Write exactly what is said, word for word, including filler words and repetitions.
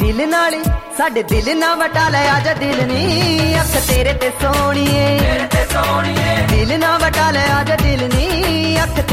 दिल नाली साडे दिल ना वटा ले आजा दिल नी अख तेरे ते सोणीए दिल ना वटा ले आजा दिल नी अख